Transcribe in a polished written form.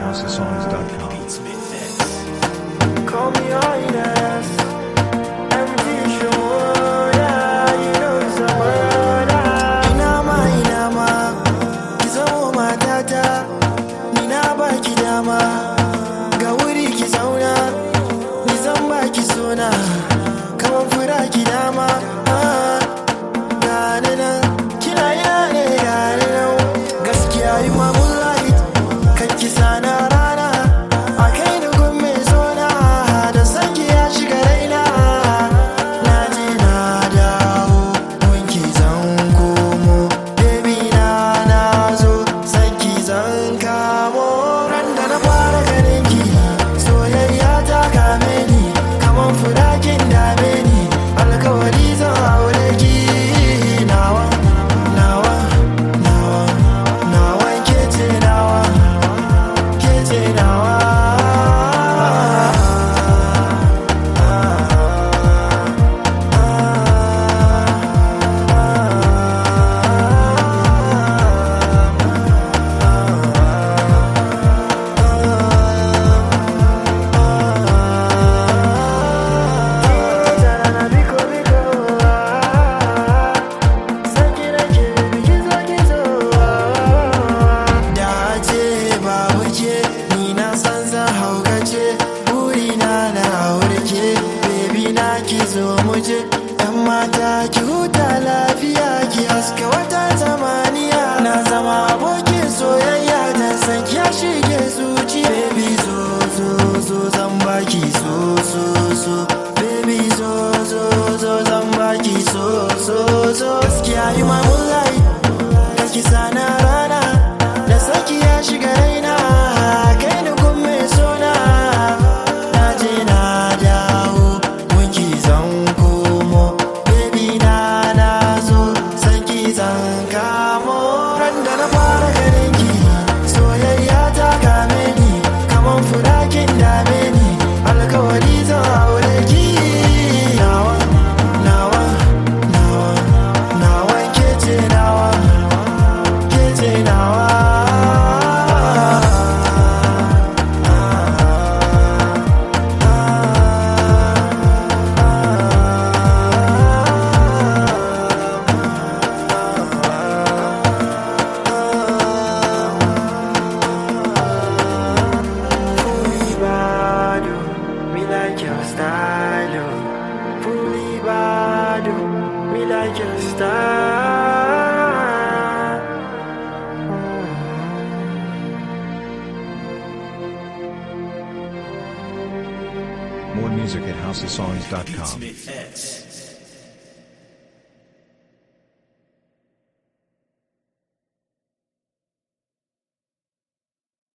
houseofsongs.com. Call me Highness, MD Show, yeah, you know it's a murder. Inama, ki zamo matata, ni na baki dama, ga wuri ki zauna, ni zan baki suna, kaman fura ki dama, gani nan, kina ina ne gani nan, gaskiya yi ma moonlight, kan ki sana rana, a kai ni gun mai sona, da sanki ya shiga raina, na je na dawo, wanki zan komo, baby na zo, sanki zan kamo, ran da na fara ganin ki, soyayya ta kame ni, kaman furakin dame ni, alkawari zan aure ki, nawa, nawa, nawa, nawa, ke ce nawa, ke ce nawa. Yan mata ki huta lafiya ki haska wata zamaniya na zama abokin soyayya dan san ya shige zuciya baby zo zo zo zan baki so so so baby zo zo zo zan baki so so so gaskiya yi ma moonlight kaki sana rana da saki ya shiga raina kai ni gun mai sona na je na dawo wanki zan komo baby na zo sanki zan kamo ran da na fara ganin ki soyayya ta kame ni kaman furakin dame ni alkawari zan aure ki nawa nawa nawa nawa ke ce nawa ke ce nawa. Fully bad, me like your style, oh. Fully bad, me like your style. More music at houseofsongs.com.